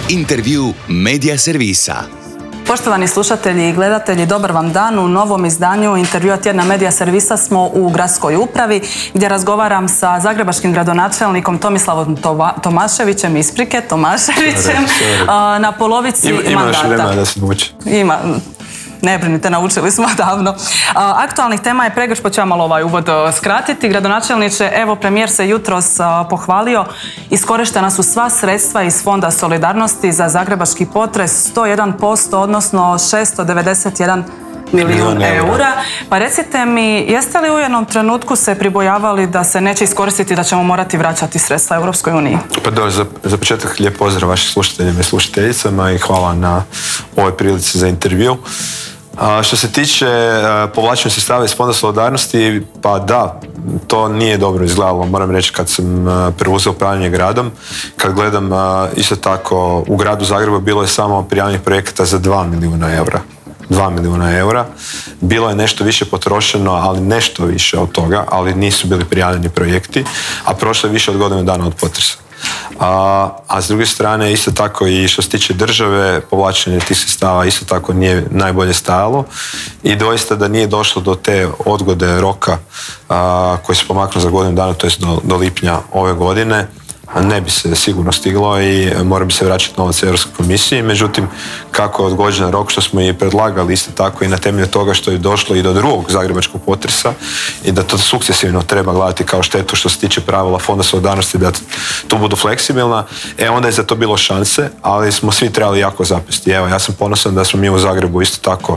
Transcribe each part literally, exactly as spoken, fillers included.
Intervju Medija servisa. Poštovani slušatelji i gledatelji, dobar vam dan. U novom izdanju intervjua tjedna Medija servisa smo u gradskoj upravi gdje razgovaram sa zagrebačkim gradonačelnikom Tomislavom Tomaševićem, isprike, Tomaševićem, na polovici Ima, ima mandata. Ima još vremena da se nauči. Ima. Ne brinite, naučili smo davno. Aktualnih tema je pregršt, pa ću ja malo ovaj uvod skratiti. Gradonačelniče, evo premijer se jutros pohvalio, iskorištena su sva sredstva iz Fonda solidarnosti za zagrebački potres, sto jedan posto, odnosno šesto devedeset jedan milijun eura. Pa recite mi, jeste li u jednom trenutku se pribojavali da se neće iskoristiti, da ćemo morati vraćati sredstva Europskoj uniji? Pa dobro, za, za početak lijep pozdrav vašim slušateljima i slušateljicama i hvala na ovoj prilici za intervju. A što se tiče povlačenja sredstava iz Fonda solidarnosti, pa da, to nije dobro izgledalo, moram reći, kad sam preuzeo upravljanje gradom. Kad gledam, isto tako, u gradu Zagrebu bilo je samo prijavljenih projekata za dva milijuna eura. dva milijuna eura. Bilo je nešto više potrošeno, ali nešto više od toga, ali nisu bili prijavljeni projekti, a prošlo je više od godinu dana od potresa. A, a s druge strane, isto tako i što se tiče države, povlačenje tih sredstava isto tako nije najbolje stajalo i doista da nije došlo do te odgode roka a, koji se pomaknu za godinu dana, to je do, do lipnja ove godine, ne bi se sigurno stiglo i mora bi se vraćati novac Europskoj komisiji. Međutim, kako je odgođen rok, što smo i predlagali isto tako i na temelju toga što je došlo i do drugog zagrebačkog potresa i da to sukcesivno treba gledati kao štetu što se tiče pravila Fonda solidarnosti, da tu budu fleksibilna, e onda je za to bilo šanse, ali smo svi trebali jako zapesti. Evo, ja sam ponosan da smo mi u Zagrebu isto tako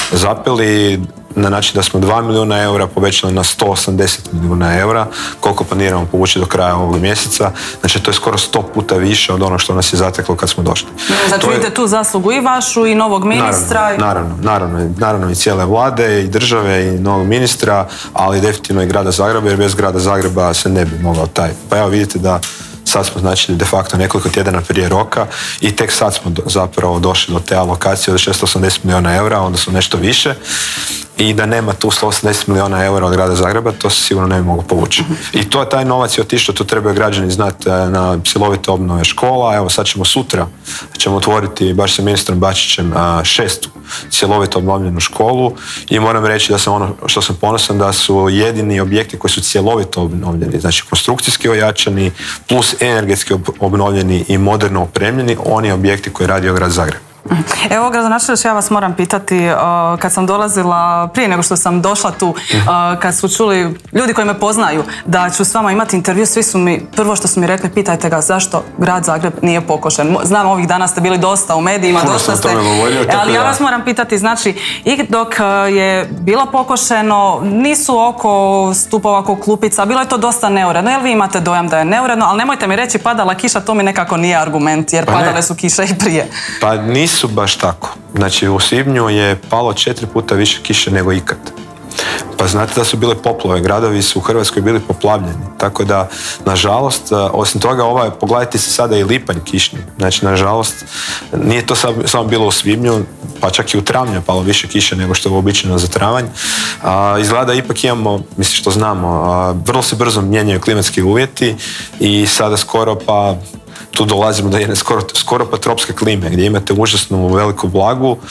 zapeli na način da smo dva milijuna eura povećali na sto osamdeset milijuna eura, koliko planiramo povući do kraja ovog mjeseca. Znači, to je skoro sto puta više od onog što nas je zateklo kad smo došli. Znači, vidite je tu zaslugu i vašu i novog ministra? Naravno, naravno, naravno, naravno i cijele vlade i države i novog ministra, ali definitivno i grada Zagreba, jer bez grada Zagreba se ne bi mogao taj. Pa evo vidite da sad smo znači de facto nekoliko tjedana prije roka i tek sad smo do, zapravo došli do te alokacije od šesto osamdeset milijuna eura, odnosno nešto više. I da nema tu sto osamdeset milijuna eura od grada Zagreba, to se sigurno ne bi moglo povući. I to, taj novac je otišao, to trebaju građani znati, na cjelovite obnove škola. Evo sad ćemo sutra, ćemo otvoriti baš sa ministrom Bačićem šestu cjelovito obnovljenu školu i moram reći da sam ono što sam ponosan da su jedini objekti koji su cjelovito obnovljeni, znači konstrukcijski ojačani plus energetski obnovljeni i moderno opremljeni, oni objekti koje radi grad Zagreb. Evo, gradonačelniče, ja vas moram pitati, uh, kad sam dolazila, prije nego što sam došla tu, uh, kad su čuli ljudi koji me poznaju da ću s vama imati intervju, svi su mi, prvo što su mi rekli, pitajte ga zašto grad Zagreb nije pokošen. Znam, ovih dana ste bili dosta u medijima, Puno dosta ste, govorio, ali ja vas moram pitati, znači, i dok je bilo pokošeno, nisu oko stupova, oko klupica, bilo je to dosta neuredno. Jel vi imate dojam da je neuredno, ali nemojte mi reći padala kiša, to mi nekako nije argument, jer pa padale su kiše i prije. Pa nisu baš tako. Znači, u svibnju je palo četiri puta više kiše nego ikad. Pa znate da su bile poplave, gradovi su u Hrvatskoj bili poplavljeni. Tako da, nažalost, osim toga, ovaj, pogledajte se sada i lipanj kišni. Znači, nažalost, nije to samo bilo u svibnju, pa čak i u travnju je palo više kiše nego što je uobičajeno za travanj. A, izgleda ipak imamo, mislim što znamo, a, vrlo se brzo mijenjaju klimatski uvjeti i sada skoro pa tu dolazimo do jedne skoro, skoro pa tropske klime, gdje imate užasnu veliku vlagu, uh,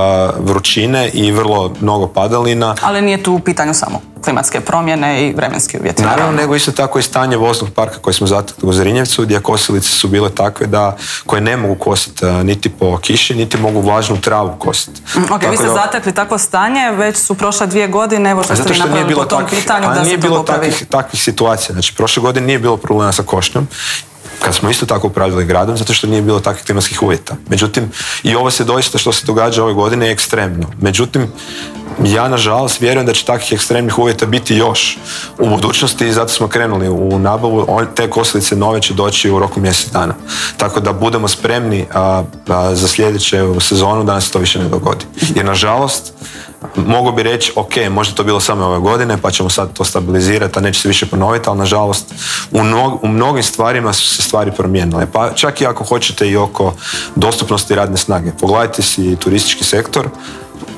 vrućine i vrlo mnogo padalina. Ali nije tu u pitanju samo klimatske promjene i vremenski uvjeti. Naravno, naravno, nego isto tako i stanje voznog parka koje smo zatekli u Zrinjevcu, gdje kosilice su bile takve da koje ne mogu kositi uh, niti po kiši, niti mogu vlažnu travu kositi. Mm, ok, tako vi ste da, zatekli takvo stanje, već su prošle dvije godine, evo što ste vi napravili po tom takvih, pitanju da se to popravi. Takvih, takvih situacija. Znači, prošle godine nije bilo problema sa košnjom, kad smo isto tako upravljali gradom, zato što nije bilo takvih klimatskih uvjeta. Međutim, i ovo se doista što se događa ove godine je ekstremno. Međutim, ja nažalost vjerujem da će takvih ekstremnih uvjeta biti još u budućnosti i zato smo krenuli u nabavu. Te kosilice nove će doći u roku mjesec dana. Tako da budemo spremni a, a, za sljedeću sezonu da nas to više ne dogodi. Jer nažalost, mogu bi reći, ok, možda to bilo samo ove godine, pa ćemo sad to stabilizirati, a neće se više ponoviti, ali nažalost u, mnog, u mnogim stvarima su se stvari promijenile. Pa čak i ako hoćete i oko dostupnosti radne snage. Pogledajte si turistički sektor,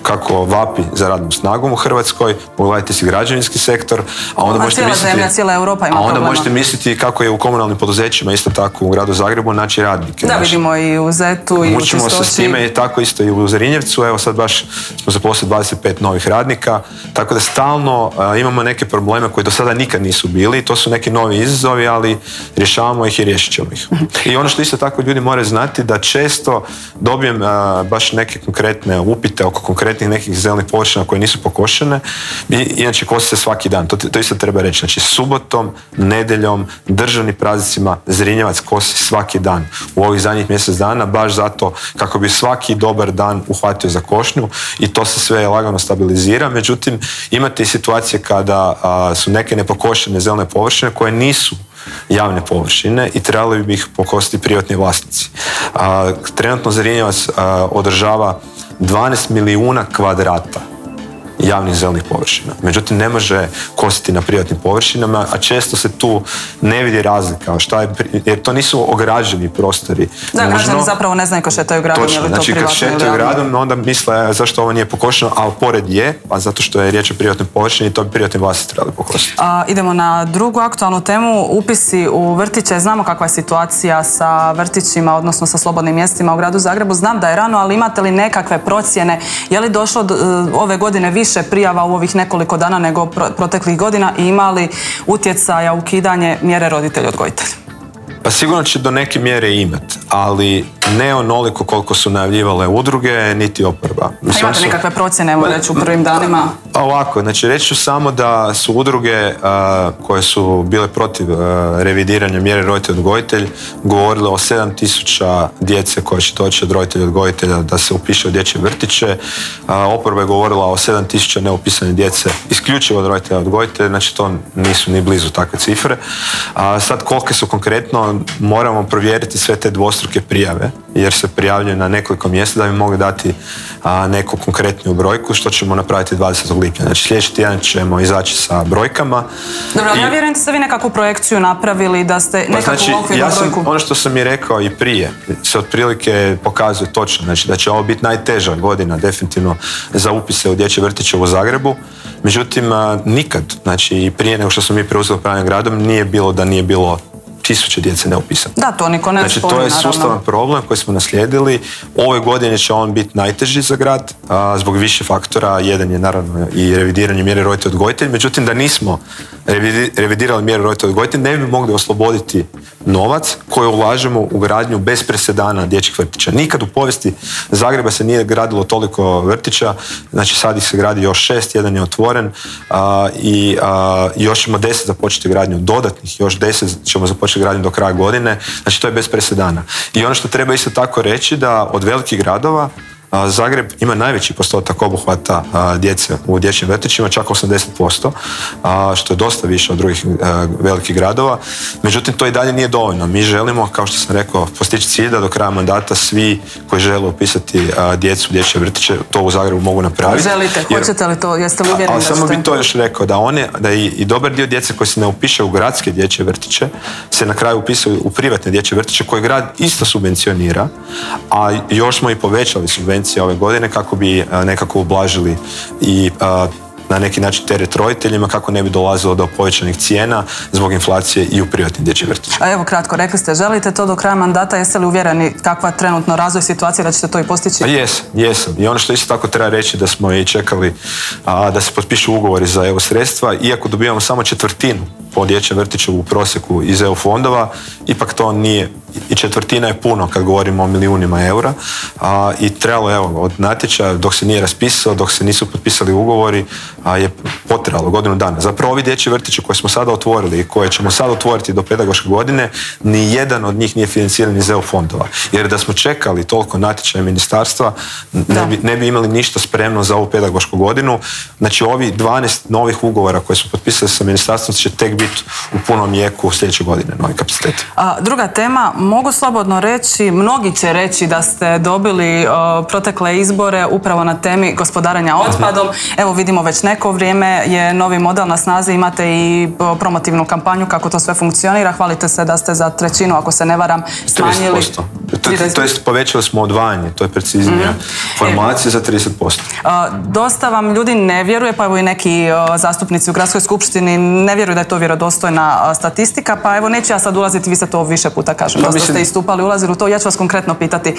kako vapi za radnom snagom u Hrvatskoj, pogledajte si građevinski sektor, a onda a možete cijela misliti... zemlja, cijela Europa ima a onda problema. možete misliti kako je u komunalnim poduzećima, isto tako u gradu Zagrebu, naći radnike. Da, Znači, vidimo i u Zetu i u Čistoći. Mučimo se s time i tako isto i u Zrinjevcu. Evo sad baš smo zaposlili dvadeset pet novih radnika, tako da stalno a, imamo neke probleme koji do sada nikad nisu bili. To su neki novi izazovi, ali rješavamo ih i riješit ćemo ih. I ono što isto tako ljudi moraju znati, da često dobijem a, baš neke konkretne upite oko konkretnih nekih zelenih površina koje nisu pokošene. I, inače kosi se svaki dan, to, to isto treba reći. Znači subotom, nedjeljom, državnim praznicima Zrinjevac kosi svaki dan u ovih zadnjih mjesec dana, baš zato kako bi svaki dobar dan uhvatio za košnju i to se sve lagano stabilizira. Međutim, imate i situacije kada a, su neke nepokošene zelene površine koje nisu javne površine i trebali bi ih pokositi privatni vlasnici. A, trenutno Zrinjevac a, održava dvanaest milijuna kvadrata javnih zelenih površina. Međutim, ne može kositi na privatnim površinama, a često se tu ne vidi razlika. Šta je, jer to nisu ograđeni prostori. Da, nužno. građani zapravo ne znaju ko šetaju gradom, Točno, je li to znači, privatno ili kad šetaju javno. gradom, onda misle zašto ovo nije pokošeno, ali pored je, pa zato što je riječ o privatnoj površini i to bi privatni vlasnici trebali pokositi. A, idemo na drugu aktualnu temu, upisi u vrtiće. Znamo kakva je situacija sa vrtićima, odnosno sa slobodnim mjestima u gradu Zagrebu. Znam da je rano, ali imate li nekakve procjene? Je li došlo do, ove godine više prijava u ovih nekoliko dana nego pro, proteklih godina i ima li utjecaja ukidanje mjere roditelj-odgojitelj? Pa sigurno će do neke mjere imati, ali ne onoliko koliko su najavljivale udruge, niti oporba. A imate su... nekakve procjene, evo reći u prvim danima? Ovako, znači reći ću samo da su udruge uh, koje su bile protiv uh, revidiranja mjere roditelj-odgojitelj govorile o sedam tisuća djece koje će doći od roditelja-odgojitelja da se upiše u dječje vrtiće. Uh, oporba je govorila o sedam tisuća neupisane djece isključivo od roditelja-odgojitelja, znači to nisu ni blizu takve cifre. Uh, sad kolike su konkretno, moramo provjeriti sve te dvostruke prijave, jer se prijavljaju na nekoliko mjesta da bi mogli dati a, neku konkretniju brojku, što ćemo napraviti dvadesetog lipnja. Znači sljedeći tjedan ćemo izaći sa brojkama. Dobro, I... ja vjerujem da ste vi nekakvu projekciju napravili, da ste pa, nekakvu znači, okvirnu ja sam, brojku. ono što sam i rekao i prije, se otprilike pokazuje točno, znači da će ovo biti najteža godina definitivno za upise u dječje vrtiće u Zagrebu. Međutim, a, nikad, znači i prije nego što smo mi preuzeli upravljanje gradom, nije bilo da nije bilo tisuće djece neupisane. Da, to niko ne Znači, spori, to je naravno. sustavan problem koji smo naslijedili. Ove godine će on biti najteži za grad, a, zbog više faktora. Jedan je naravno i revidiranje mjere roditelj-odgojitelj. Međutim, da nismo revidirali mjeru roditelj-odgojitelj, ne bi mogli osloboditi novac koji ulažemo u gradnju bez presedana dječjih vrtića. Nikad u povijesti Zagreba se nije gradilo toliko vrtića, znači sad ih se gradi još šest, jedan je otvoren a, i a, još ćemo deset započeti gradnju dodatnih, još deset ćemo započeti gradnju do kraja godine, znači to je bez presedana. I ono što treba isto tako reći da od velikih gradova Zagreb ima najveći postotak obuhvata djece u dječjim vrtićima, čak osamdeset posto, što je dosta više od drugih velikih gradova. Međutim, to i dalje nije dovoljno. Mi želimo, kao što sam rekao, postići cilj da do kraja mandata svi koji žele upisati djecu u dječje vrtiće to u Zagrebu mogu napraviti. Želite, jer, hoćete li to, jeste li uvjereni da ćete? Ali samo bi to još rekao, da, one, da i, i dobar dio djece koji se ne upiše u gradske dječje vrtiće se na kraju upisuju u privatne dječje vrtiće koje grad isto subvencionira, a još smo i povećali subvencije ove godine kako bi nekako ublažili i na neki način teret roditeljima kako ne bi dolazilo do povećanih cijena zbog inflacije i u privatnim dječjim vrtićima. A evo kratko, rekli ste, želite to do kraja mandata, jeste li uvjereni kakva je trenutno razvoj situacije da ćete to i postići? A jesam, jesam. I ono što isto tako treba reći da smo i čekali a, da se potpišu ugovori za E U sredstva, iako dobivamo samo četvrtinu po dječjem vrtiću u prosjeku iz E U fondova, ipak to nije, i četvrtina je puno kad govorimo o milijunima eura, a, i trebalo, evo, od natječaja dok se nije raspisao, dok se nisu potpisali ugovori, a, je potrajalo godinu dana. Zapravo ovi dječji vrtići koje smo sada otvorili i koje ćemo sada otvoriti do pedagoške godine, ni jedan od njih nije financiran iz E U fondova. Jer da smo čekali toliko natječaja ministarstva, ne bi, ne bi imali ništa spremno za ovu pedagošku godinu. Znači ovi dvanaest novih ugovora koje smo potpisali sa ministarstvom će tek biti u punom jeku sljedeće godine, novi kapaciteti. A, druga tema, mogu slobodno reći, mnogi će reći da ste dobili o, protekle izbore upravo na temi gospodarenja otpadom. Evo vidimo već neko vrijeme je novi model na snazi, imate i o, promotivnu kampanju kako to sve funkcionira. Hvalite se da ste za trećinu, ako se ne varam, smanjili. to jest povećali smo odvajanje, to je preciznija mm. formacija za trideset posto. Dosta vam ljudi ne vjeruje, pa evo i neki zastupnici u Gradskoj skupštini ne vjeruju da je to vjerodostojna statistika, pa evo neću ja sad ulaziti, vi ste to više puta kažem, dosta ste istupali, ulazili u to, ja ću vas konkretno pitati.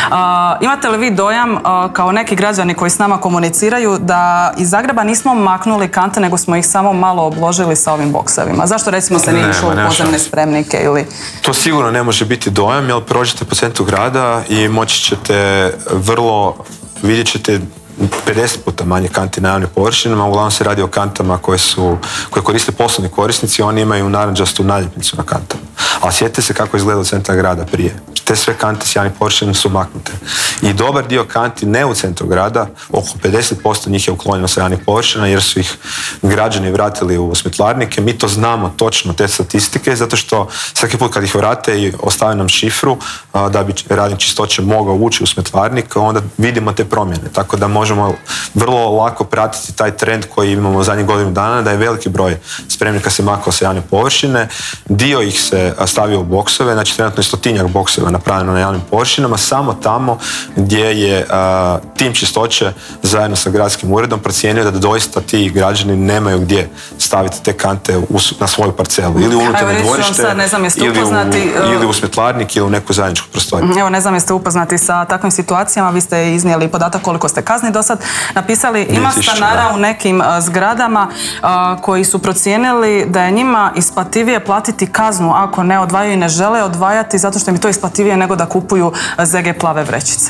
Imate li vi dojam kao neki građani koji s nama komuniciraju da iz Zagreba nismo maknuli kante, nego smo ih samo malo obložili sa ovim boksevima? Zašto recimo se nije išlo u podzemne spremnike ili... To sigurno ne može biti dojam, jer prođete po centru grada i moći ćete vrlo, vidjet ćete pedeset puta manje kanti na javnim površinama, uglavnom se radi o kantama koje, su, koje koriste poslovni korisnici, oni imaju naranđastu naljepnicu na kantama. Ali sjetite se kako izgleda u centra grada prije. Te sve kante s javnih površina su maknute. I dobar dio kanti ne u centru grada, oko pedeset posto njih je uklonjeno sa javnih površina jer su ih građani vratili u smetlarnike. Mi to znamo točno, te statistike, zato što svaki put kad ih vrate i ostave nam šifru da bi radnik čistoće mogao ući u smetlarnik, onda vidimo te promjene. Tako da možemo vrlo lako pratiti taj trend koji imamo zadnjih godinu dana, da je veliki broj spremnika se makao sa javne površine, dio ih se stavio u boksove, znači trenutno je stotinjak bokseva napravljeno na javnim površinama, samo tamo gdje je a, tim čistoće zajedno sa gradskim uredom procijenio da doista ti građani nemaju gdje staviti te kante u, na svoju parcelu. Ili unutarnje dvorište, sad, ne znam, ili, upoznati, u, ili u smetlarnik ili u neku zajedničku prostoriju. Evo, ne znam jeste upoznati sa takvim situacijama, vi ste iznijeli podatak koliko ste kazni do sad napisali. Ima stanara u nekim a, zgradama a, koji su procijenili da je njima isplativije platiti kaznu ako ne odvajaju i ne žele odvajati zato što im to isplativije nego da kupuju Z G plave vrećice.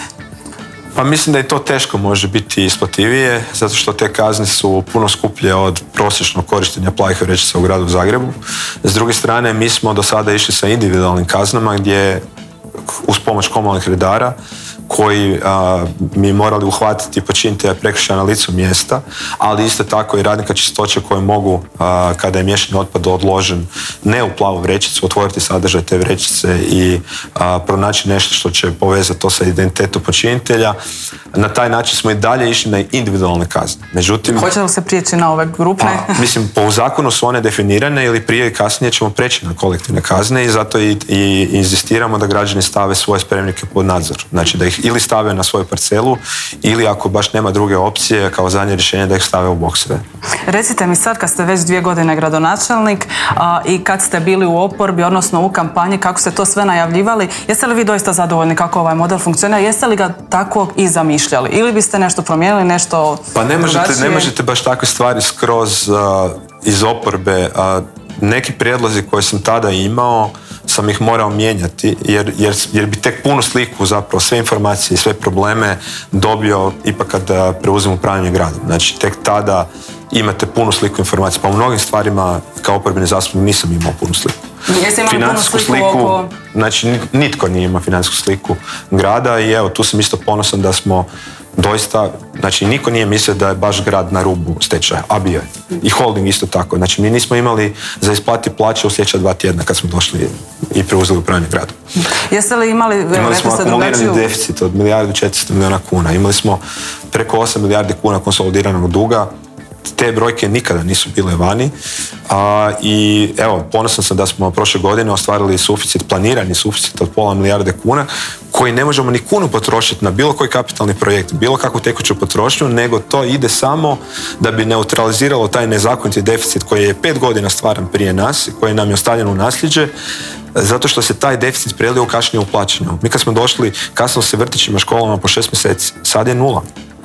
Pa mislim da i to teško može biti isplativije, zato što te kazne su puno skuplje od prosječnog korištenja plavih vrećica u gradu Zagrebu. S druge strane, mi smo do sada išli sa individualnim kaznama gdje uz pomoć komunalnih redara koji a, mi morali uhvatiti počinitelja prekršaja na licu mjesta, ali isto tako i radnika čistoće koji mogu, a, kada je miješani otpad odložen ne u plavu vrećicu, otvoriti sadržaj te vrećice i a, pronaći nešto što će povezati to sa identitetom počinitelja. Na taj način smo i dalje išli na individualne kazne. Međutim, hoće li se prijeći na ove grupne? Pa, mislim, po zakonu su one definirane ili prije i kasnije ćemo preći na kolektivne kazne i zato i, i inzistiramo da građani stave svoje spremnike pod nadzor. Znači da ih ili stave na svoju parcelu ili ako baš nema druge opcije kao zadnje rješenje da ih stave u bokseve. Recite mi sad kad ste već dvije godine gradonačelnik a, i kad ste bili u oporbi, odnosno u kampanji, kako ste to sve najavljivali, jeste li vi doista zadovoljni kako ovaj model funkcionira? Jeste li ga tako i zamišljali? Ili biste nešto promijenili, nešto Pa ne možete, drugačije? ne možete baš takve stvari skroz uh, iz oporbe. Uh, neki prijedlozi koje sam tada imao sam ih morao mijenjati jer, jer, jer bi tek punu sliku, zapravo sve informacije i sve probleme dobio ipak kada preuzem upravljanje gradom. Znači tek tada imate punu sliku informacije. Pa u mnogim stvarima kao oporbeni zastupnik nisam imao punu sliku. Jeste imali punu sliku, sliku oko... Znači nitko nije imao financijsku sliku grada i evo tu sam isto ponosan da smo doista, znači niko nije mislio da je baš grad na rubu stečaja, a bio je. I holding isto tako. Znači mi nismo imali za isplati plaće u sljedeća dva tjedna kad smo došli i preuzeli upravljanje gradom. Jeste li imali... Imali smo akumulirani deficit od milijardu četiristo milijuna kuna. Imali smo preko osam milijardi kuna konsolidiranog duga. Te brojke nikada nisu bile vani a, i evo, ponosan sam da smo prošle godine ostvarili suficit, planirani suficit od pola milijarde kuna koji ne možemo ni kunu potrošiti na bilo koji kapitalni projekt, bilo kakvu tekuću potrošnju, nego to ide samo da bi neutraliziralo taj nezakoniti deficit koji je pet godina stvaran prije nas i koji nam je ostavljen u nasljeđe, zato što se taj deficit prelio u kašnjenje u plaćanju. Mi kad smo došli, kasno se vrtićima, školama po šest mjeseci, sad je nula.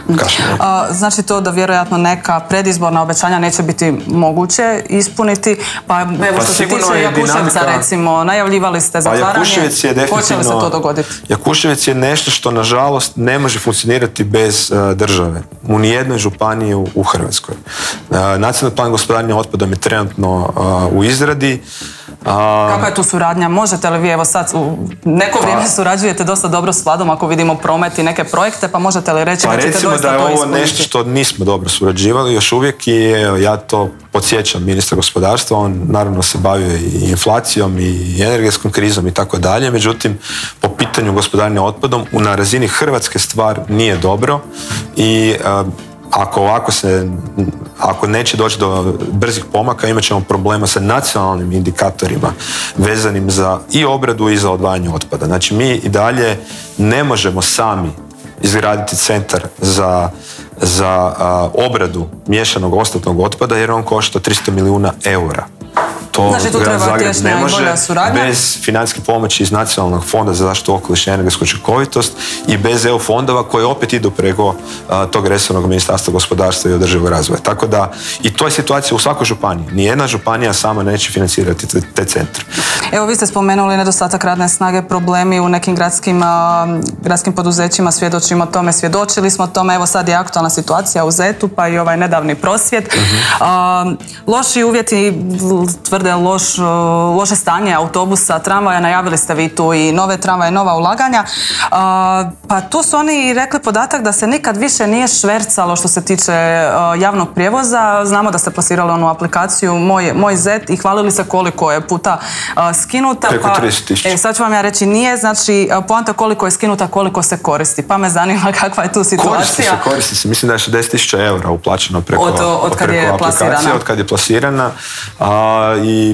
A, znači to da vjerojatno neka predizborna obećanja neće biti moguće ispuniti, pa evo pa što se tiče Jakuševca dinamika... recimo, najavljivali ste zatvaranje, pa hoće li se to dogoditi? Jakuševec je nešto što nažalost ne može funkcionirati bez uh, države, u nijednoj županiji u, u Hrvatskoj. Uh, Nacionalni plan gospodarenja otpadom je trenutno uh, u izradi. A... Kako je tu suradnja? Možete li vi, evo sad u neko pa... vrijeme surađujete dosta dobro s vladom ako vidimo promet i neke projekte, pa možete li reći pa da ćete doista to ispuniti? Pa recimo da je ovo nešto što nismo dobro surađivali još uvijek i ja to podsjećam ministra gospodarstva, on naravno se bavio i inflacijom i energetskom krizom i tako dalje, međutim po pitanju gospodarenja otpadom na razini Hrvatske stvar nije dobro i uh, ako ovako se, ako neće doći do brzih pomaka, imat ćemo problema sa nacionalnim indikatorima vezanim za i obradu i za odvajanje otpada. Znači mi i dalje ne možemo sami izgraditi centar za, za a, obradu miješanog ostatnog otpada jer on košta tristo milijuna eura. To znači, tu Grad treba Zagreb tjesna ne i može bolja suradnja. bez financijske pomoći iz Nacionalnog fonda za zaštitu okoliša i energetsku učinkovitost i bez E U fondova koji opet idu preko a, tog resornog ministarstva gospodarstva i održivog razvoja. Tako da i to je situacija u svakoj županiji. Nijedna županija sama neće financirati te, te centre. Evo, vi ste spomenuli nedostatak radne snage, problemi u nekim gradskim, a, gradskim poduzećima, svjedočimo tome, svjedočili smo tome, evo sad je aktualna situacija u Zetu, pa i ovaj nedavni prosvjed. Uh-huh. A, loši uvjeti, tvrde loš, loše stanje autobusa, tramvaja, najavili ste vi tu i nove tramvaje, nova ulaganja. A, pa tu su oni i rekli podatak da se nikad više nije švercalo što se tiče a, javnog prijevoza. Znamo da ste plasirali onu aplikaciju Moj, Moj Zet i hvalili se koliko je puta a, skinuta. Preko pa, trideset tisuća. E, sad ću vam ja reći, nije, znači poanta koliko je skinuta, koliko se koristi. Pa me zanima kakva je tu situacija. Koristi se, koristi se. Mislim da je šezdeset tisuća eura uplaćeno preko, od, od kad preko je aplikacije, plasirana. od kad je plasirana. A, i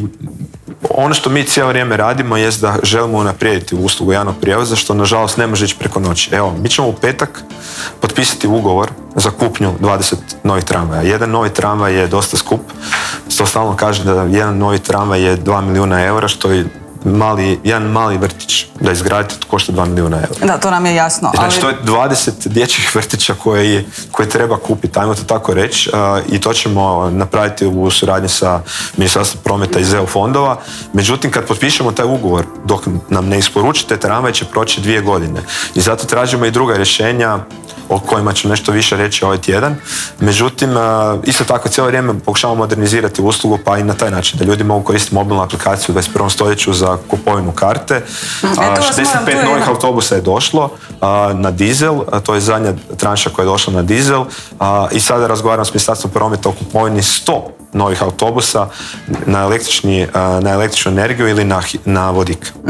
ono što mi cijelo vrijeme radimo jest da želimo unaprijediti uslugu javnog prijevoza, što nažalost ne može ići preko noći. Evo, mi ćemo u petak potpisati ugovor za kupnju dvadeset novih tramvaja. Jedan novi tramvaj je dosta skup. To stalno kaže da jedan novi tramvaj je dva milijuna eura, što je mali, jedan mali vrtić da izgradite košta dva milijuna eura. Da, to nam je jasno. Znači ali... to je dvadeset dječjih vrtića koje, je, koje treba kupiti, ajmo to tako reći, uh, i to ćemo napraviti u suradnji sa Ministarstvom prometa iz E U fondova. Međutim, kad potpišemo taj ugovor, dok nam ne isporučite tramvaj, će proći dvije godine. I zato tražimo i druga rješenja o kojima ću nešto više reći ovaj tjedan. Međutim, isto tako cijelo vrijeme pokušavamo modernizirati uslugu, pa i na taj način da ljudi mogu koristiti mobilnu aplikaciju u dvadeset prvom stoljeću za kupovinu karte. E, šezdeset pet novih jedan. autobusa je došlo a, na dizel, a to je zadnja tranša koja je došla na dizel, a, i sada razgovaram s Ministarstvom prometa o kupovini sto novih autobusa na, električni, na električnu energiju ili na, na vodik. Uh,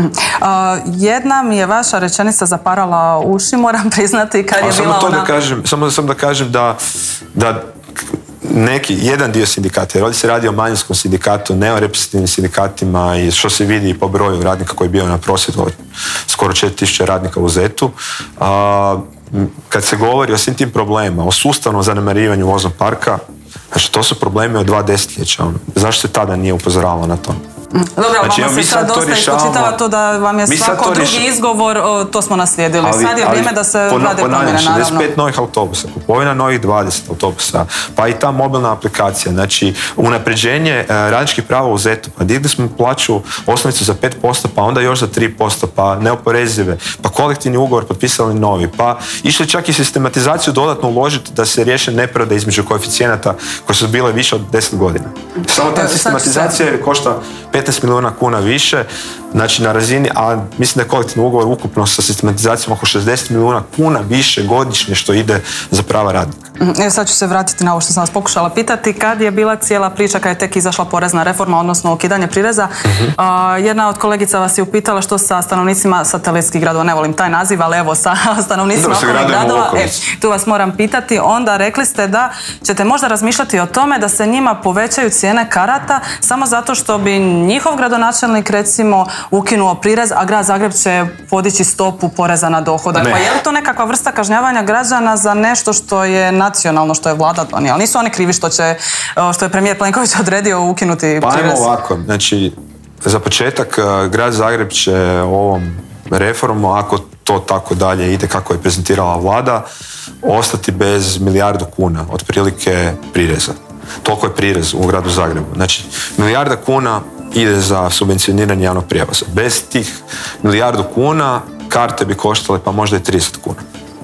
jedna mi je vaša rečenica zaparala uši, moram priznati, kad je samo bila to ona... Da kažem, samo, samo da kažem da, da neki, jedan dio sindikata, jer ovdje se radi o manjinskom sindikatu, ne o reprezentativnim sindikatima, i što se vidi i po broju radnika koji je bio na prosvjedu, skoro četiri tisuće radnika u Zetu. Uh, kad se govori o svim tim problemima, o sustavnom zanemarivanju voznog parka, znači to su problemi od dva desetljeća. Ono. Zašto se tada nije upozoravalo na to? Dobro, znači, vama se sad dosta ispočitava to da vam je svako drugi riš... izgovor, o, to smo naslijedili. Ali, sad je vrijeme da se rade promjene, naravno. šezdeset pet novih autobusa, kupovina novih dvadeset autobusa, pa i ta mobilna aplikacija, znači unapređenje eh, radničkih prava u Zetu, pa digli smo plaću osnovicu za pet posto, pa onda još za tri posto, pa neoporezive, pa kolektivni ugovor potpisali novi, pa išli čak i sistematizaciju dodatno uložiti da se riješe nepravda između koeficijenata koje su bile više od deset godina. Samo ta sistematizacija je košta petnaest milijuna kuna više, znači na razini, a mislim da je kolektivni ugovor ukupno sa sistematizacijom oko šezdeset milijuna kuna više godišnje što ide za prava radnika. Evo sad ću se vratiti na ovo što sam vas pokušala pitati. Kad je bila cijela priča, kad je tek izašla porezna reforma, odnosno ukidanje prireza, uh-huh. a, jedna od kolegica vas je upitala što sa stanovnicima satelitskih gradova, ne volim taj naziv, ali evo sa stanovnicima okolnih gradova, e, tu vas moram pitati, onda rekli ste da ćete možda razmišljati o tome da se njima povećaju cijene karata samo zato što bi njihov gradonačelnik recimo ukinuo prirez, a grad Zagreb će podići stopu poreza na dohodak. Ne. Pa je li to nekakva vrsta kažnjavanja građana za nešto što je nacionalno, što je vlada donijela? Nisu oni krivi što će, što je premijer Plenković odredio ukinuti pa prirez? Pa ovako, znači za početak grad Zagreb će ovom reformom, ako to tako dalje ide kako je prezentirala vlada, ostati bez milijardu kuna, otprilike prireza. Toliko je prirez u gradu Zagrebu. Znači, milijarda kuna ide za subvencioniranje javnog prijevoza. Bez tih milijardu kuna karte bi koštale pa možda i trideset kuna.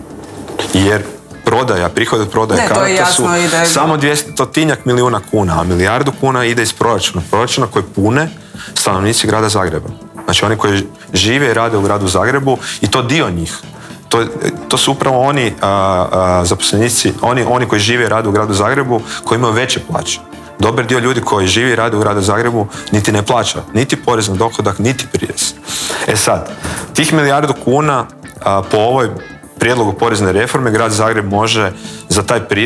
Jer prodaja, prihod od prodaje ne, karata jasno, su ide... samo dvjestotinjak milijuna kuna, a milijardu kuna ide iz proračuna. Proračuna koji pune stanovnici grada Zagreba. Znači oni koji žive i rade u gradu Zagrebu i to dio njih. To, to su upravo oni a, a, zaposlenici, oni, oni koji žive i rade u gradu Zagrebu, koji imaju veće plaće. Dobar dio ljudi koji živi i rade u gradu Zagrebu niti ne plaća, niti porez na dohodak, niti prirez. E sad, tih milijardu kuna a, po ovoj prijedlogu porezne reforme grad Zagreb može za taj prirez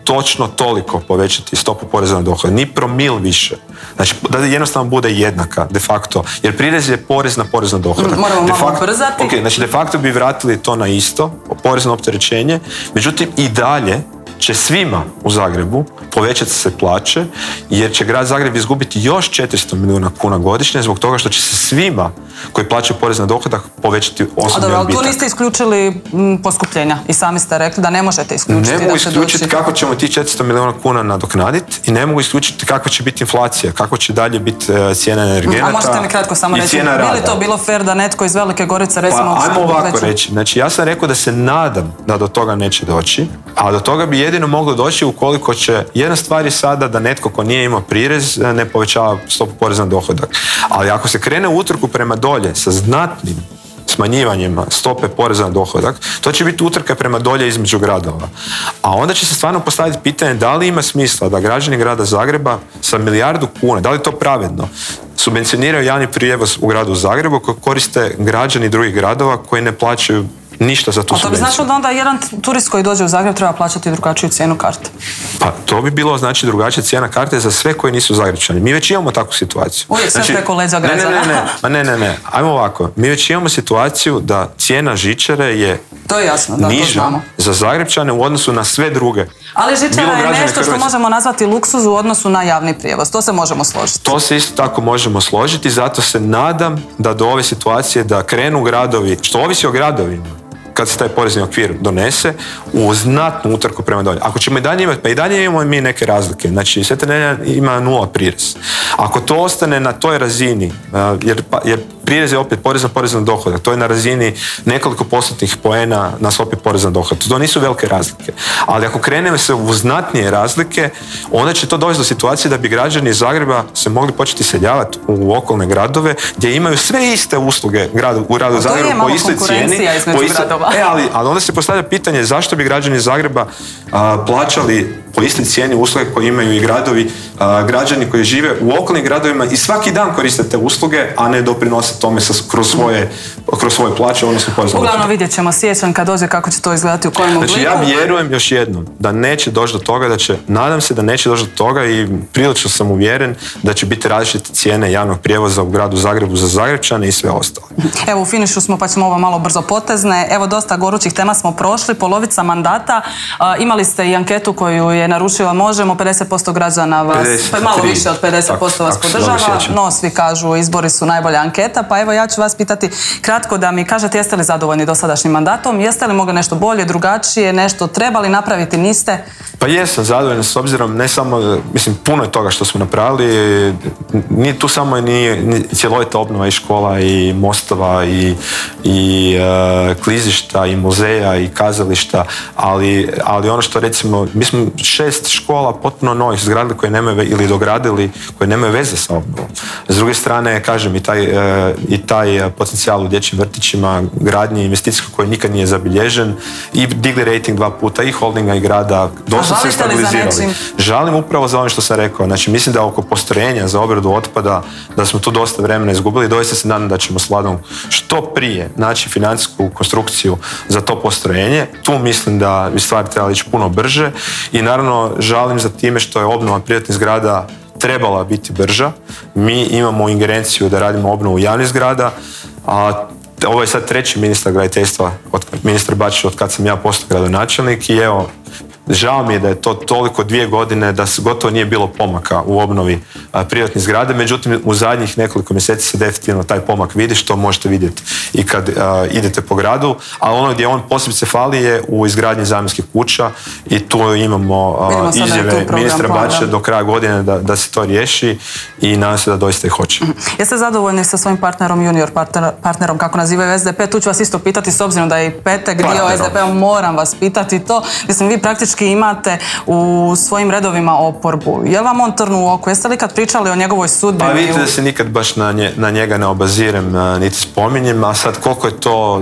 točno toliko povećati stopu poreza na dohodak, ni promil više. Znači, da jednostavno bude jednaka, de facto, jer prirez je porez na porez na dohodak. Moramo de malo facto, brzati. okay, znači, de facto bi vratili to na isto, porezno opterećenje, međutim i dalje će svima u Zagrebu povećati se plaće, jer će grad Zagreb izgubiti još četiristo milijuna kuna godišnje zbog toga što će se svima koji plaćaju porez na dohodak povećati osobni odbitak. Ali tu niste isključili m, poskupljenja i sami ste rekli da ne možete isključiti. Ne mogu da se isključiti doći... kako ćemo ti četiristo milijuna kuna nadoknaditi i ne mogu isključiti kakva će biti inflacija, kako će dalje biti uh, cijena energenata. A možete mi kratko samo reći, bi li to bilo fair da netko iz Velike Gorice recimo... Pa ajmo ovako veću... reći, znači ja sam rekao da se nadam da do toga neće doći, a do toga bi jedino moglo doći ukoliko će, jedna stvar je sada da netko ko nije imao prirez ne povećava stopu poreza na dohodak. Ali ako se krene u utrku prema dolje sa znatnim smanjivanjima stope poreza na dohodak, to će biti utrka prema dolje između gradova. A onda će se stvarno postaviti pitanje da li ima smisla da građani grada Zagreba sa milijardu kuna, da li je to pravedno, subvencioniraju javni prijevoz u gradu Zagrebu koji koriste građani drugih gradova koji ne plaćaju ništa za tu subvenciju. A to bi značilo da onda jedan turist koji dođe u Zagreb treba plaćati drugačiju cijenu karte? Pa to bi bilo znači drugačija cijena karte za sve koji nisu Zagrepčani. Mi već imamo takvu situaciju. Uvijek sve znači, preko leđa građana. Ne, ne, ne, ne, ne, ne, ne. Ajmo ovako. Mi već imamo situaciju da cijena žičare je to je jasno, da, niža to znamo. Za Zagrepčane u odnosu na sve druge. Ali žičara je nešto što možemo nazvati luksuz u odnosu na javni prijevoz. To se možemo složiti. To se isto tako možemo složiti, zato se nadam da do ove situacije da krenu gradovi, što ovisi o gradovima, kad se taj porezni okvir donese, u znatnu utrku prema dolje. Ako ćemo i dalje imati, pa i dalje imamo mi neke razlike. Znači, Sveta Nedelja ima nula prirez. Ako to ostane na toj razini, jer, jer prirez je opet porez na porez na dohodak, to je na razini nekoliko postotnih poena na stopi poreza na dohodak. To nisu velike razlike. Ali ako krenemo se u znatnije razlike, onda će to dovesti do situacije da bi građani iz Zagreba se mogli početi seljavati u okolne gradove gdje imaju sve iste usluge gradu, u gradu Zagrebu po istoj cijeni. Po istoj, e, ali, ali onda se postavlja pitanje zašto bi građani iz Zagreba a, plaćali po istoj cijeni usluge koje imaju i gradovi, a, građani koji žive u okolnim gradovima i svaki dan koriste te usluge, a ne doprinose tome sa, kroz, svoje, kroz svoje plaće, odnosno porezno. Uglavnom vidjet ćemo siječanj kad dođe kako će to izgledati, u kojem obliku. Znači ja vjerujem još jednom da neće doći do toga, da će, nadam se da neće doći do toga i prilično sam uvjeren da će biti različite cijene javnog prijevoza u gradu Zagrebu za Zagrepčane i sve ostalo. Evo u finišu smo pa ćemo ovo malo brzo potezne. Evo dosta gorućih tema smo prošli, polovica mandata. A, imali ste i anketu koju je naručila Možemo, pedeset posto građana vas, pa malo više od pedeset posto vas podržava, no svi kažu izbori su najbolja anketa, pa evo ja ću vas pitati kratko da mi kažete jeste li zadovoljni dosadašnjim mandatom, jeste li mogli nešto bolje, drugačije, nešto trebali napraviti, niste? Pa jesam zadovoljan s obzirom ne samo, mislim puno je toga što smo napravili, nije tu samo ni, ni cjelovita obnova i škola i mostova i, i uh, klizišta i muzeja i kazališta, ali, ali ono što recimo, mi smo šest škola potpuno novih zgradili koje nemaju ili dogradili, koje nemaju veze sa obnovom. S druge strane, kažem, i taj, uh, i taj potencijal u dječjim vrtićima, gradnji investicijskog koji nikad nije zabilježen i digli rating dva puta i holdinga i grada, dosta se stabilizirali. Žalim upravo za ono što sam rekao. Znači, mislim da oko postrojenja za obradu otpada, da smo tu dosta vremena izgubili. Doista se nadam da ćemo s Vladom što prije naći financijsku konstrukciju za to postrojenje. Tu mislim da bi stvari trebali ići puno brže i naravno žalim za time što je obnova privatnih zgrada trebala biti brža. Mi imamo ingerenciju da radimo obnovu javnih zgrada, a ovo je sad treći ministar graditeljstva, od ministar Bačić, od kad sam ja postao gradonačelnik i evo, žao mi je da je to toliko dvije godine da gotovo nije bilo pomaka u obnovi a, privatnih zgrade, međutim u zadnjih nekoliko mjeseci se definitivno taj pomak vidi, što možete vidjeti i kad a, idete po gradu, a ono gdje on posebice fali je u izgradnji zamjenskih kuća i tu imamo a, izjave ministra Bačića do kraja godine da, da se to riješi i nadam se da doista i hoće. Mm-hmm. Jeste zadovoljni sa svojim partnerom, junior partner, partnerom, kako nazivaju S D P? Tu ću vas isto pitati, s obzirom da je i petak dio S D P-a, moram vas pitati to. Mislim, vi praktički imate u svojim redovima oporbu. Je li vam on trnu u oko? Jeste li kad pričali o njegovoj sudbini? Pa vidite da se nikad baš na, nje, na njega ne obazirem, niti spominjem, a sad koliko je to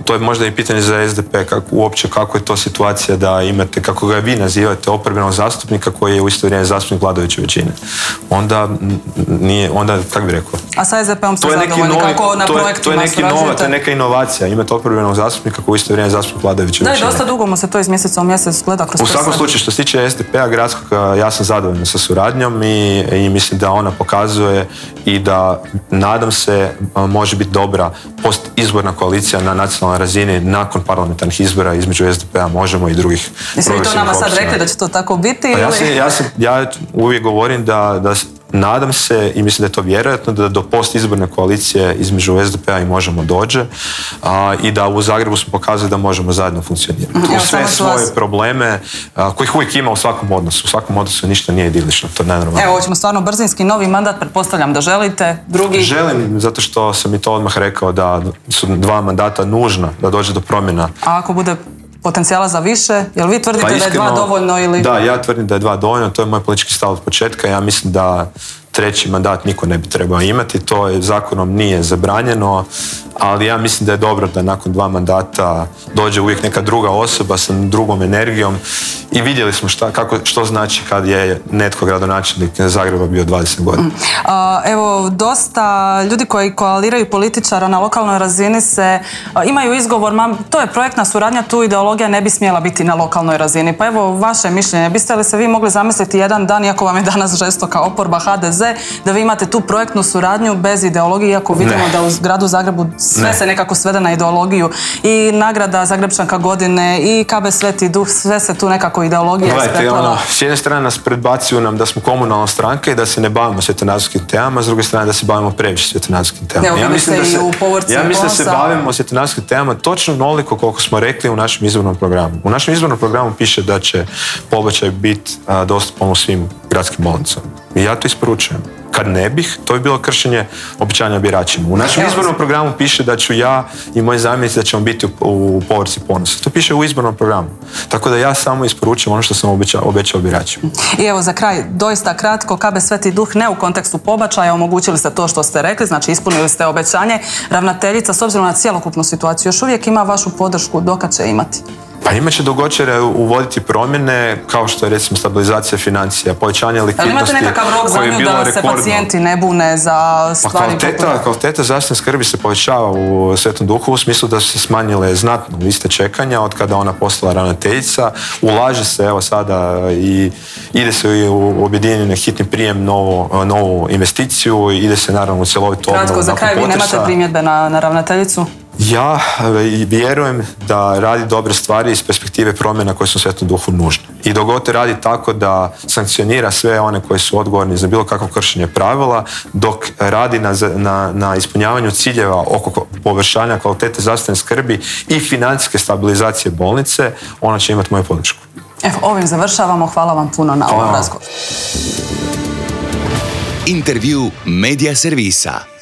to je možda i pitanje za S D P, kako, uopće kako je to situacija da imate, kako ga vi nazivate, oporbenog zastupnika koji je u isto vrijeme zastupnik vladajuće većine. Onda nije, onda, kako bi rekao? A sa S D P-om ste zadovoljni, kako na projektima to je neki nova, to je neka inovacija, imate oporbenog zastupnika koji u isto vrijeme zastupnik vladajuće većine. Da, i dosta dugo mu se to iz mjeseca u mjesec gleda kroz U svakom slučaju, što se tiče S D P-a gradskog, ja sam zadovoljan sa suradnjom i, i mislim da ona pokazuje i da, nadam se, može biti dobra post-izborna koalicija na nacionalnoj razini nakon parlamentarnih izbora između S D P-a, Možemo i drugih. Jeste vi to nama sad rekli da će to tako biti? Pa ja, se, ja, se, ja uvijek govorim da, da nadam se i mislim da je to vjerojatno da do post-izborne koalicije između S D P-a i Možemo dođe a, i da u Zagrebu smo pokazali da možemo zajedno funkcionirati. Evo, u sve svoje vas... probleme a, kojih uvijek ima u svakom odnosu. U svakom odnosu ništa nije idilično, to je najnormalno. Evo, hoćemo stvarno brzinski novi mandat, pretpostavljam da želite, drugi... Želim, zato što sam i to odmah rekao da su dva mandata nužna da dođe do promjena. A ako bude potencijala za više, jel vi tvrdite pa iskreno, da je dva dovoljno ili... Da, ja tvrdim da je dva dovoljno, to je moj politički stav od početka. Ja mislim da treći mandat niko ne bi trebao imati, to je zakonom nije zabranjeno, ali ja mislim da je dobro da nakon dva mandata dođe uvijek neka druga osoba sa drugom energijom i vidjeli smo šta, kako, što znači kad je netko gradonačelnik Zagreba bio dvadeset godina. A, evo, dosta ljudi koji koaliraju političara na lokalnoj razini se a, imaju izgovor, mam, to je projektna suradnja, tu ideologija ne bi smjela biti na lokalnoj razini. Pa evo, vaše mišljenje, biste li se vi mogli zamisliti jedan dan, iako vam je danas žestoka oporba H D Z, da vi imate tu projektnu suradnju bez ideologije, iako vidimo ne. da u gradu Zagrebu sve ne. se nekako svede na ideologiju i nagrada Zagrebčanka godine i K B Sveti Duh, sve se tu nekako ideologija ispreplava. Ono, s jedne strane nas predbacuju nam da smo komunalna stranka i da se ne bavimo svjetonazorskim temama, s druge strane da se bavimo previše svjetonazorskim temama. Evo, ja mislim da se, ja mislim da se bavimo svjetonazorskim temama točno onoliko koliko smo rekli u našem izbornom programu. U našem izbornom programu piše da će pobačaj biti dostupan u svim gradskim bolnicama. I ja to isporučujem. Kad ne bih, to bi bilo kršenje obećanja biračima. U našem izbornom programu piše da ću ja i moji zamjenici da ćemo biti u, u povorci ponosa. To piše u izbornom programu. Tako da ja samo isporučujem ono što sam obećao, obećao biračima. I evo za kraj, doista kratko, K B Sveti Duh ne u kontekstu pobačaja, omogućili ste to što ste rekli, znači ispunili ste obećanje. Ravnateljica, s obzirom na cjelokupnu situaciju, još uvijek ima vašu podršku, dokad će imati? Pa imat će dok će uvoditi promjene kao što je recimo stabilizacija financija, povećanje likvidnosti. Ali imate nekakav rok za nju da se pacijenti ne bune za stvari? Pa kvaliteta, kvaliteta zdravstvene skrbi se povećava u Svetom Duhu u smislu da su se smanjile znatno liste čekanja od kada ona postala ravnateljica. Ulaže se evo sada i ide se u objedinjeni hitni prijem novu, novu investiciju, ide se naravno u cjelovitu obnovu. Kratko, za kraj vi nemate primjedbe na, na ravnateljicu? Ja vjerujem da radi dobre stvari iz perspektive promjena koje su u Svetom Duhu nužne. I dok god radi tako da sankcionira sve one koji su odgovorni za bilo kakvo kršenje pravila, dok radi na, na, na ispunjavanju ciljeva oko poboljšanja kvalitete zdravstvene skrbi i financijske stabilizacije bolnice, ona će imati moju podršku. Evo, ovim završavamo. Hvala vam puno na ovom razgovoru. Intervju Medija servisa.